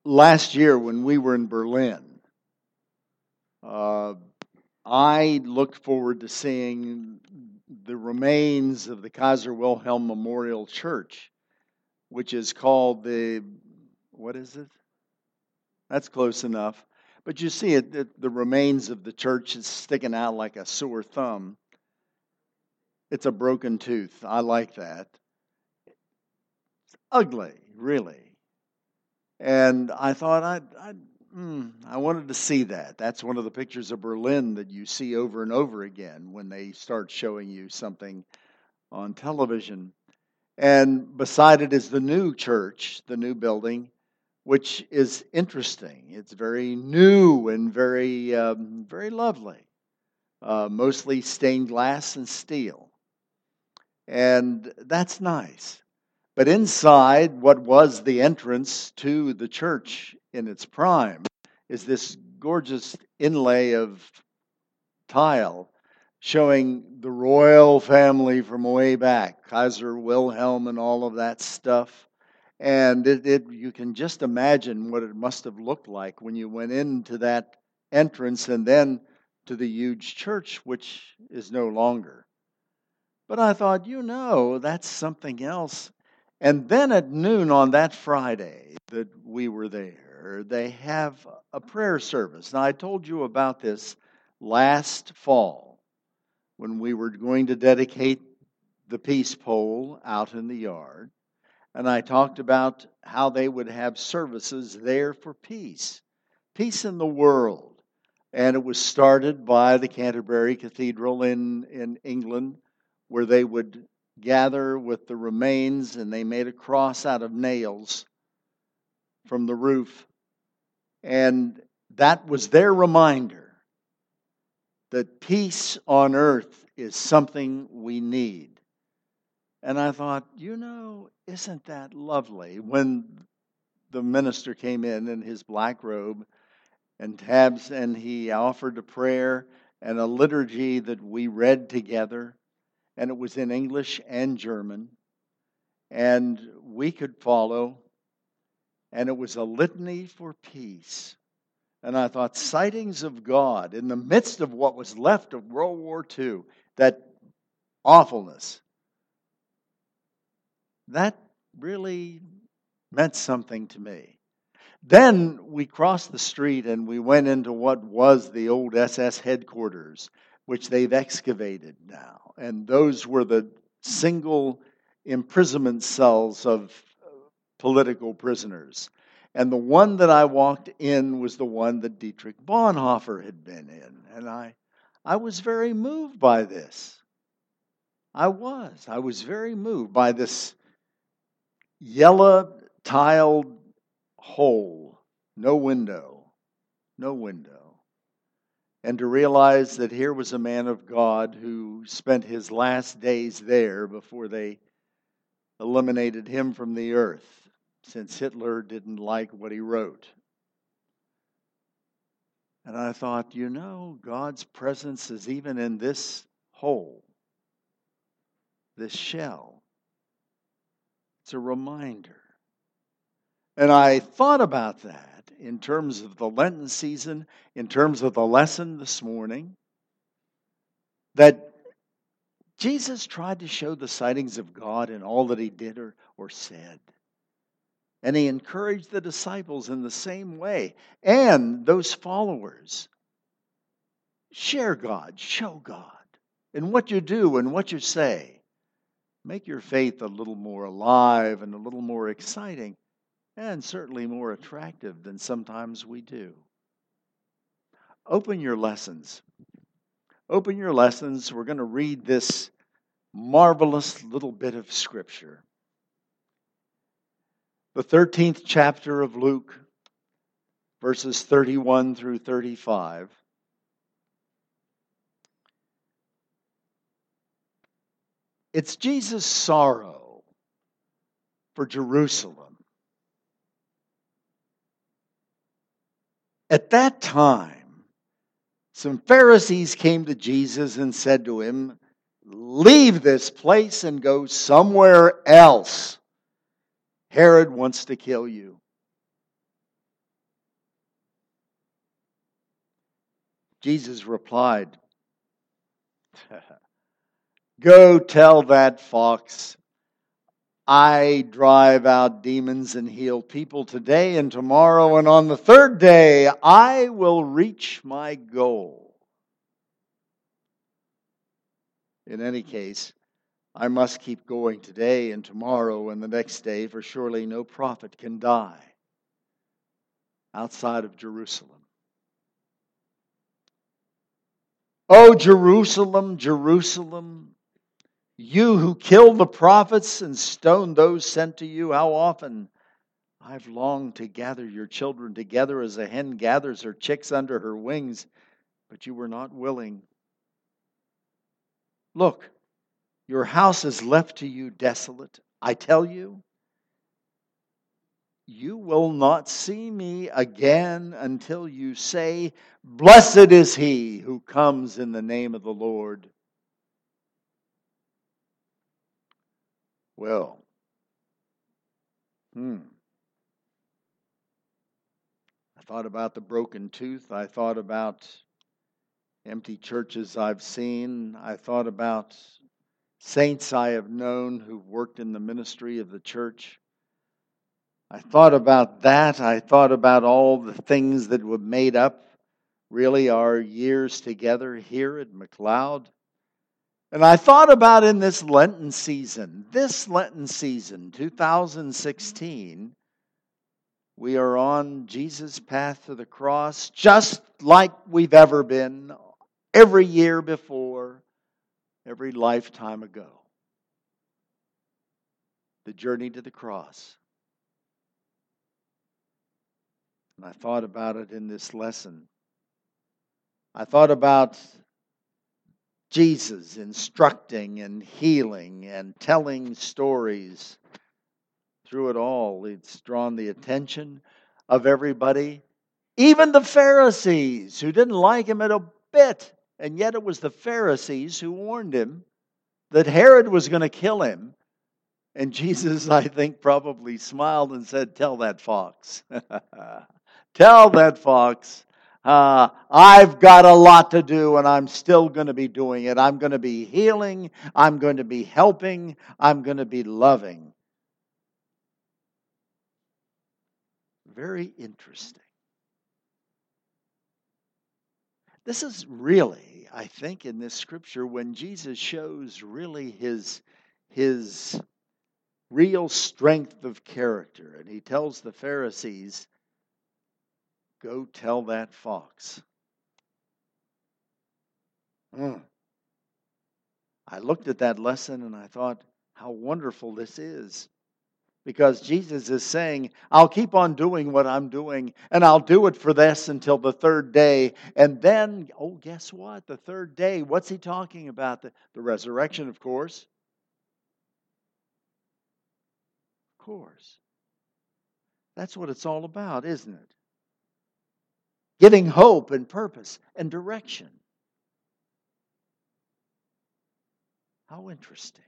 Last year when we were in Berlin, uh, I looked forward to seeing the remains of the Kaiser Wilhelm Memorial Church, which is called what is it? That's close enough. But you see the remains of the church is sticking out like a sore thumb. It's a broken tooth. I like that. It's ugly, really. And I thought I wanted to see that. That's one of the pictures of Berlin that you see over and over again when they start showing you something on television. And beside it is the new church, the new building, which is interesting. It's very new and very lovely, mostly stained glass and steel. And that's nice. But inside what was the entrance to the church in its prime is this gorgeous inlay of tile showing the royal family from way back, Kaiser Wilhelm and all of that stuff. And you can just imagine what it must have looked like when you went into that entrance and then to the huge church, which is no longer. But I thought, that's something else. And then at noon on that Friday that we were there, they have a prayer service. Now, I told you about this last fall when we were going to dedicate the peace pole out in the yard. And I talked about how they would have services there for peace in the world. And it was started by the Canterbury Cathedral in England, where they would gather with the remains, and they made a cross out of nails from the roof. And that was their reminder that peace on earth is something we need. And I thought, isn't that lovely? When the minister came in his black robe and tabs, and he offered a prayer and a liturgy that we read together, and it was in English and German, and we could follow, and it was a litany for peace. And I thought, sightings of God in the midst of what was left of World War II, that awfulness, that really meant something to me. Then we crossed the street and we went into what was the old SS headquarters, which they've excavated now. And those were the single imprisonment cells of political prisoners. And the one that I walked in was the one that Dietrich Bonhoeffer had been in. And I was very moved by this. I was very moved by this yellow tiled hole, no window. And to realize that here was a man of God who spent his last days there before they eliminated him from the earth, since Hitler didn't like what he wrote. And I thought, God's presence is even in this hole, this shell. It's a reminder. And I thought about that in terms of the Lenten season, in terms of the lesson this morning, that Jesus tried to show the sightings of God in all that he did or said. And he encouraged the disciples in the same way. And those followers, share God, show God in what you do and what you say. Make your faith a little more alive and a little more exciting, and certainly more attractive than sometimes we do. Open your lessons. We're going to read this marvelous little bit of Scripture. The 13th chapter of Luke, verses 31 through 35. It's Jesus' sorrow for Jerusalem. At that time, some Pharisees came to Jesus and said to him, "Leave this place and go somewhere else. Herod wants to kill you." Jesus replied, "Go tell that fox, I drive out demons and heal people today and tomorrow, and on the third day I will reach my goal." In any case, I must keep going today and tomorrow and the next day, for surely no prophet can die outside of Jerusalem. "O Jerusalem, Jerusalem, you who kill the prophets and stone those sent to you, how often I've longed to gather your children together as a hen gathers her chicks under her wings, but you were not willing. Look, your house is left to you desolate. I tell you, you will not see me again until you say, 'Blessed is he who comes in the name of the Lord.'" Well, I thought about the broken tooth. I thought about empty churches I've seen. I thought about saints I have known who've worked in the ministry of the church. I thought about that. I thought about all the things that were made up, really, our years together here at McLeod. And I thought about in this Lenten season, 2016, we are on Jesus' path to the cross, just like we've ever been every year before, every lifetime ago. The journey to the cross. And I thought about it in this lesson. I thought about Jesus instructing and healing and telling stories. Through it all, it's drawn the attention of everybody, even the Pharisees, who didn't like him a bit. And yet it was the Pharisees who warned him that Herod was going to kill him. And Jesus, I think, probably smiled and said, "Tell that fox. Tell that fox. I've got a lot to do, and I'm still going to be doing it. I'm going to be healing. I'm going to be helping. I'm going to be loving." Very interesting. This is really, I think, in this scripture, when Jesus shows really his real strength of character. And he tells the Pharisees, "Go tell that fox." I looked at that lesson and I thought, how wonderful this is. Because Jesus is saying, I'll keep on doing what I'm doing, and I'll do it for this until the third day. And then, guess what? The third day, what's he talking about? The resurrection, of course. Of course. That's what it's all about, isn't it? Giving hope and purpose and direction. How interesting.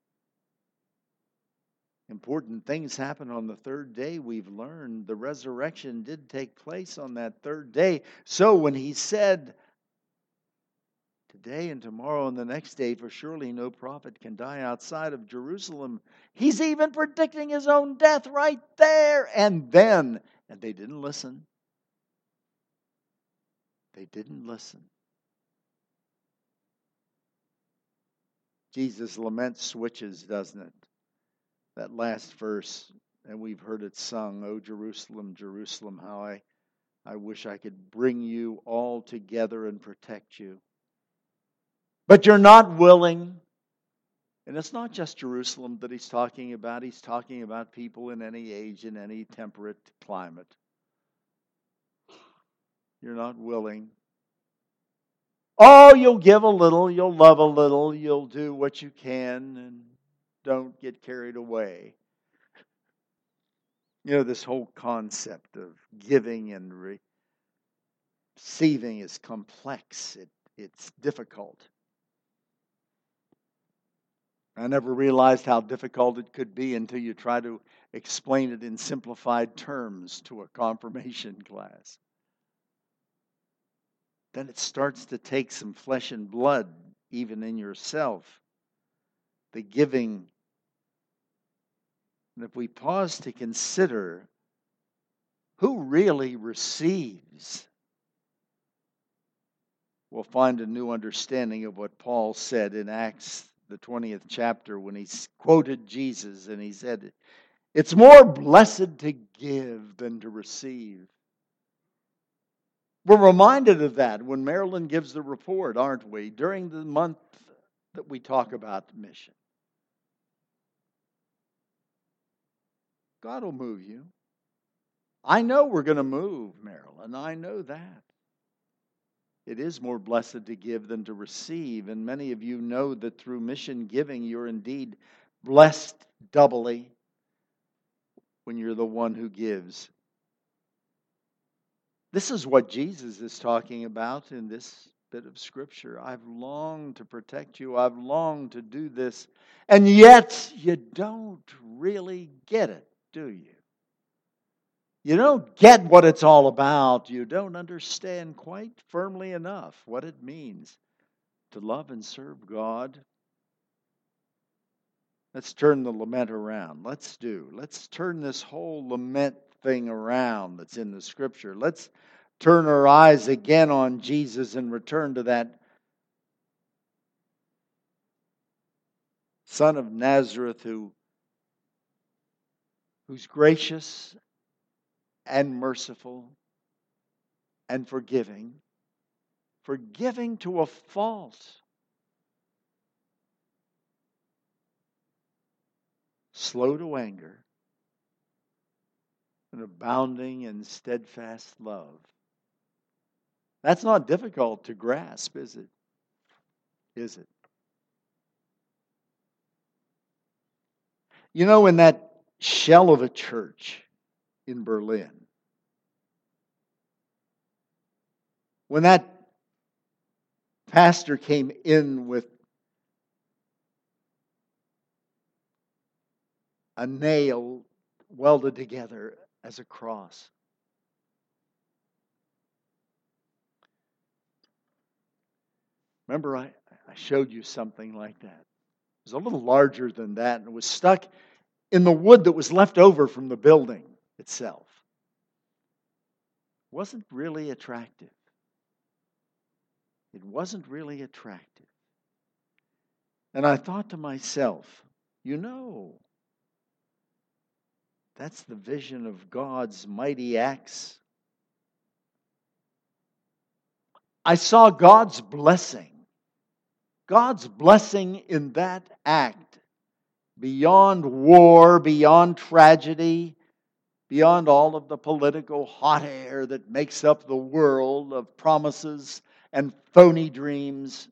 Important things happen on the third day, we've learned. The resurrection did take place on that third day. So when he said, "Today and tomorrow and the next day, for surely no prophet can die outside of Jerusalem," he's even predicting his own death right there. And they didn't listen. They didn't listen. Jesus' lament switches, doesn't it? That last verse, and we've heard it sung, "O Jerusalem, Jerusalem, how I wish I could bring you all together and protect you. But you're not willing." And it's not just Jerusalem that he's talking about. He's talking about people in any age, in any temperate climate. You're not willing. You'll give a little, you'll love a little, you'll do what you can, and don't get carried away. This whole concept of giving and receiving is complex. It's difficult. I never realized how difficult it could be until you try to explain it in simplified terms to a confirmation class. then it starts to take some flesh and blood, even in yourself. The giving. And if we pause to consider who really receives, we'll find a new understanding of what Paul said in Acts, the 20th chapter, when he quoted Jesus and he said, "It's more blessed to give than to receive." We're reminded of that when Marilyn gives the report, aren't we, during the month that we talk about mission. God will move you. I know we're going to move, Marilyn. I know that. It is more blessed to give than to receive. And many of you know that through mission giving, you're indeed blessed doubly when you're the one who gives. This is what Jesus is talking about in this bit of Scripture. I've longed to protect you. I've longed to do this. And yet, you don't really get it, do you? You don't get what it's all about. You don't understand quite firmly enough what it means to love and serve God. Let's turn the lament around. Let's turn this whole lament thing around that's in the Scripture. Let's turn our eyes again on Jesus and return to that Son of Nazareth who's gracious and merciful and forgiving to a fault. Slow to anger and abounding in steadfast love. That's not difficult to grasp, is it? Is it? You know, in that shell of a church in Berlin, when that pastor came in with a nail welded together as a cross, remember I showed you something like that. It was a little larger than that, and it was stuck in the wood that was left over from the building itself. It wasn't really attractive. It wasn't really attractive. And I thought to myself, that's the vision of God's mighty acts. I saw God's blessing in that act, beyond war, beyond tragedy, beyond all of the political hot air that makes up the world of promises and phony dreams.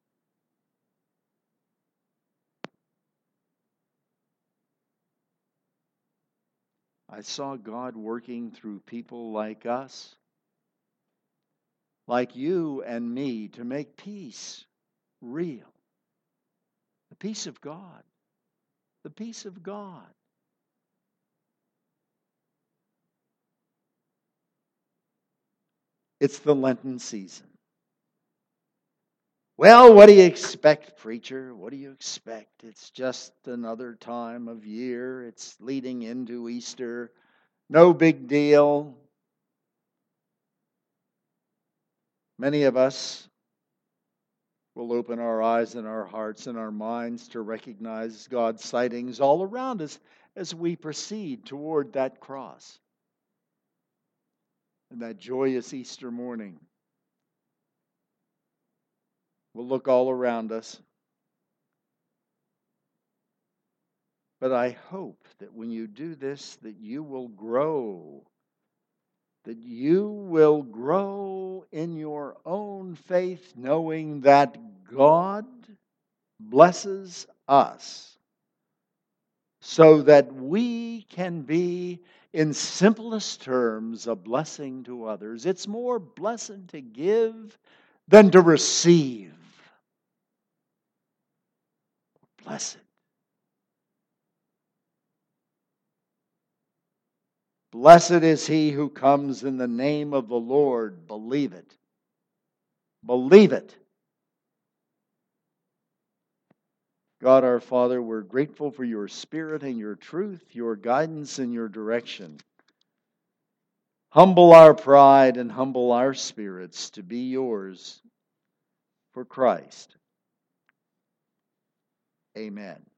I saw God working through people like us, like you and me, to make peace real. The peace of God. The peace of God. It's the Lenten season. Well, what do you expect, preacher? What do you expect? It's just another time of year. It's leading into Easter. No big deal. Many of us will open our eyes and our hearts and our minds to recognize God's sightings all around us as we proceed toward that cross. And that joyous Easter morning, we'll look all around us. But I hope that when you do this, that you will grow. That you will grow in your own faith, knowing that God blesses us so that we can be, in simplest terms, a blessing to others. It's more blessed to give than to receive. Blessed. Blessed is he who comes in the name of the Lord. Believe it. Believe it. God our Father, we're grateful for your Spirit and your truth, your guidance and your direction. Humble our pride and humble our spirits to be yours for Christ. Amen.